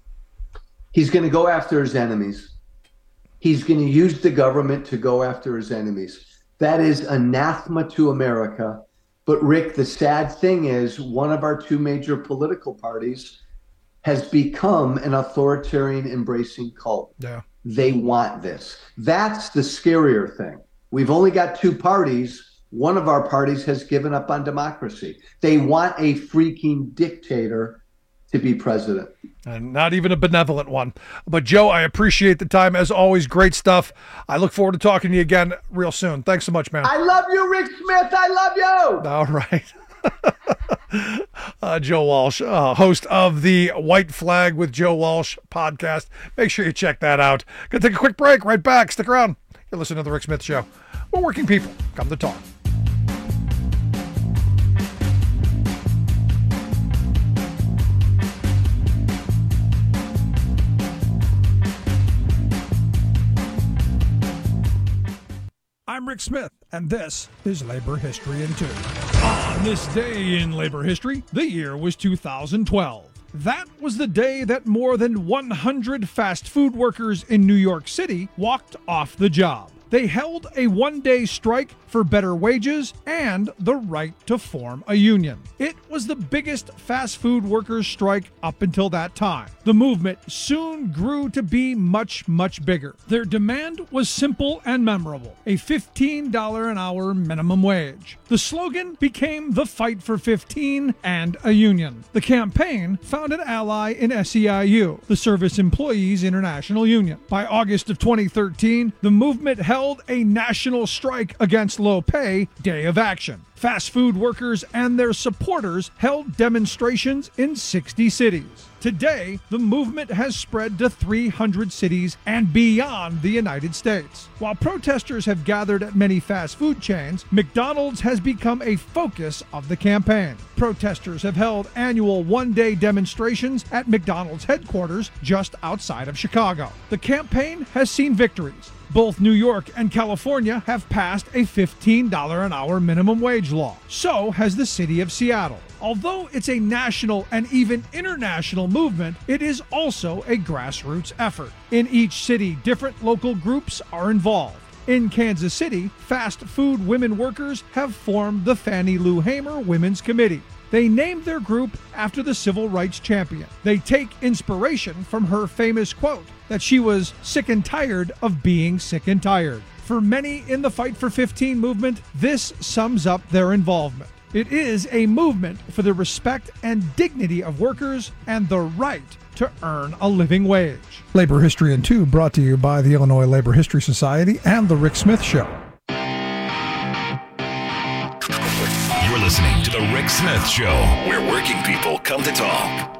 He's going to go after his enemies. He's going to use the government to go after his enemies. That is anathema to America. But Rick, the sad thing is one of our two major political parties has become an authoritarian embracing cult. Yeah. They want this. That's the scarier thing. We've only got two parties. One of our parties has given up on democracy. They want a freaking dictator to be president. And not even a benevolent one. But Joe, I appreciate the time. As always, great stuff. I look forward to talking to you again real soon. Thanks so much, man. I love you, Rick Smith. I love you. All right. uh, Joe Walsh, uh, host of the White Flag with Joe Walsh podcast. Make sure you check that out. Gonna take a quick break. Right back. Stick around. You're listening to The Rick Smith Show. We're working people. Come to talk. I'm Rick Smith, and this is Labor History in Two. On this day in labor history, the year was two thousand twelve. That was the day that more than one hundred fast food workers in New York City walked off the job. They held a one-day strike for better wages and the right to form a union. It was the biggest fast food workers' strike up until that time. The movement soon grew to be much, much bigger. Their demand was simple and memorable: a fifteen dollars an hour minimum wage. The slogan became the Fight for fifteen and a union. The campaign found an ally in S E I U, the Service Employees International Union. By August of twenty thirteen, the movement held a national strike against low pay day of action. Fast food workers and their supporters held demonstrations in sixty cities. Today, the movement has spread to three hundred cities and beyond the United States. While protesters have gathered at many fast food chains, McDonald's has become a focus of the campaign. Protesters have held annual one-day demonstrations at McDonald's headquarters just outside of Chicago. The campaign has seen victories. Both New York and California have passed a fifteen dollars an hour minimum wage law. So has the city of Seattle. Although it's a national and even international movement, it is also a grassroots effort. In each city, different local groups are involved. In Kansas City, fast food women workers have formed the Fannie Lou Hamer Women's Committee. They named their group after the civil rights champion. They take inspiration from her famous quote that she was sick and tired of being sick and tired. For many in the Fight for fifteen movement, this sums up their involvement. It is a movement for the respect and dignity of workers and the right to earn a living wage. Labor History in Two, brought to you by the Illinois Labor History Society and The Rick Smith Show. You're listening to The Rick Smith Show, where working people come to talk.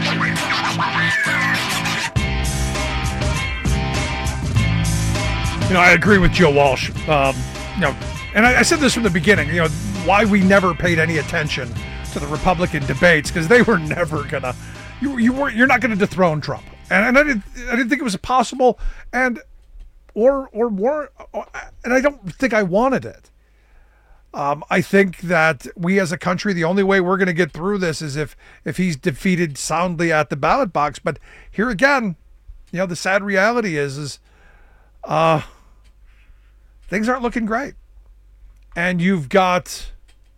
You know, I agree with Joe Walsh. Um, you know, and I, I said this from the beginning, you know, why we never paid any attention to the Republican debates, because they were never gonna, you you weren't, you're not gonna dethrone Trump, and, and I didn't I didn't think it was possible, and or or more, and I don't think I wanted it. Um, I think that we as a country, the only way we're going to get through this is if if he's defeated soundly at the ballot box. But here again, you know, the sad reality is is uh, things aren't looking great, and you've got.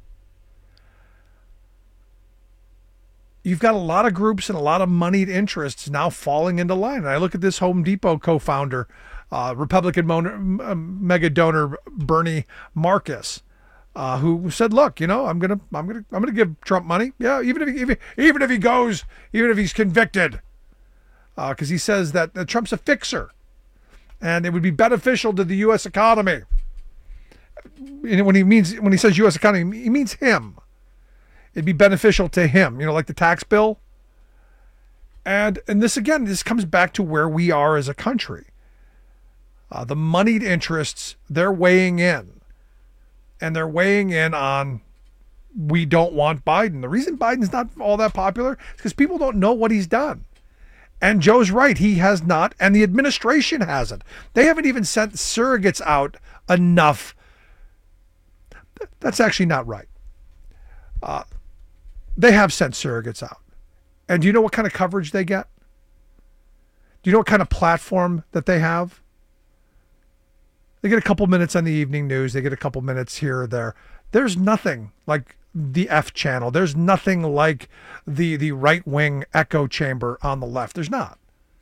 You've got a lot of groups and a lot of moneyed interests now falling into line. And I look at this Home Depot co-founder, uh, Republican mon- mega donor Bernie Marcus, uh, who said, "Look, you know, I'm gonna, I'm gonna, I'm gonna give Trump money. Yeah, even if he, even, even if he goes, even if he's convicted, because uh, he says that, that Trump's a fixer, and it would be beneficial to the U S economy." And when he means when he says U S economy, he means him. It'd be beneficial to him, you know, like the tax bill. And and this, again, this comes back to where we are as a country. Uh, the moneyed interests, they're weighing in. And they're weighing in on, we don't want Biden. The reason Biden's not all that popular is because people don't know what he's done. And Joe's right, he has not, and the administration hasn't. They haven't even sent surrogates out enough. That's actually not right. Uh, They have sent surrogates out. And do you know what kind of coverage they get? Do you know what kind of platform that they have? They get a couple minutes on the evening news. They get a couple minutes here or there. There's nothing like the F channel. There's nothing like the, the right-wing echo chamber on the left. There's not.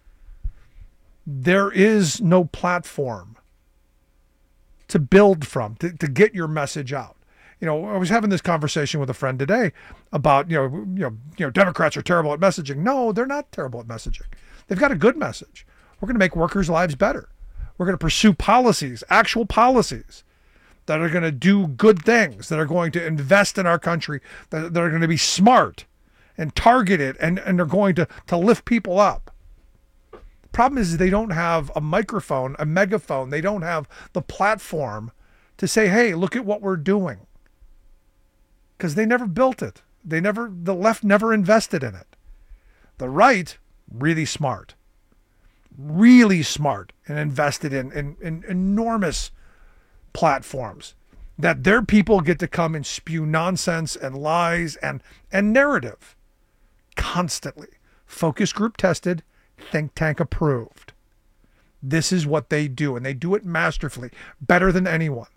There is no platform to build from, to, to get your message out. You know, I was having this conversation with a friend today about, you know, you know, you know, Democrats are terrible at messaging. No, they're not terrible at messaging. They've got a good message. We're going to make workers' lives better. We're going to pursue policies, actual policies that are going to do good things, that are going to invest in our country, that, that are going to be smart and targeted, and, and they're going to, to lift people up. The problem is they don't have a microphone, a megaphone. They don't have the platform to say, hey, look at what we're doing. Because they never built it. They never, the left never invested in it. The right, really smart. Really smart and invested in, in, in enormous platforms, that their people get to come and spew nonsense and lies and, and narrative constantly. Focus group tested, think tank approved. This is what they do, and they do it masterfully, better than anyone.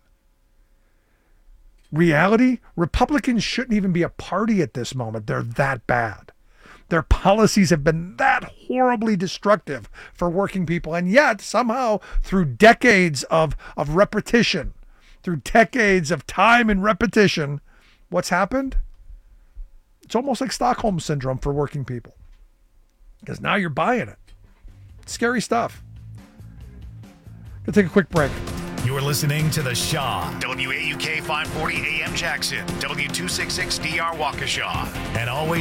Reality, Republicans shouldn't even be a party at this moment. They're that bad. Their policies have been that horribly destructive for working people. And yet, somehow, through decades of, of repetition, through decades of time and repetition, what's happened? It's almost like Stockholm Syndrome for working people. Because now you're buying it. It's scary stuff. Gonna take a quick break. You're listening to The Shaw. W A U K five forty A M Jackson. W two sixty-six D R Waukesha. And always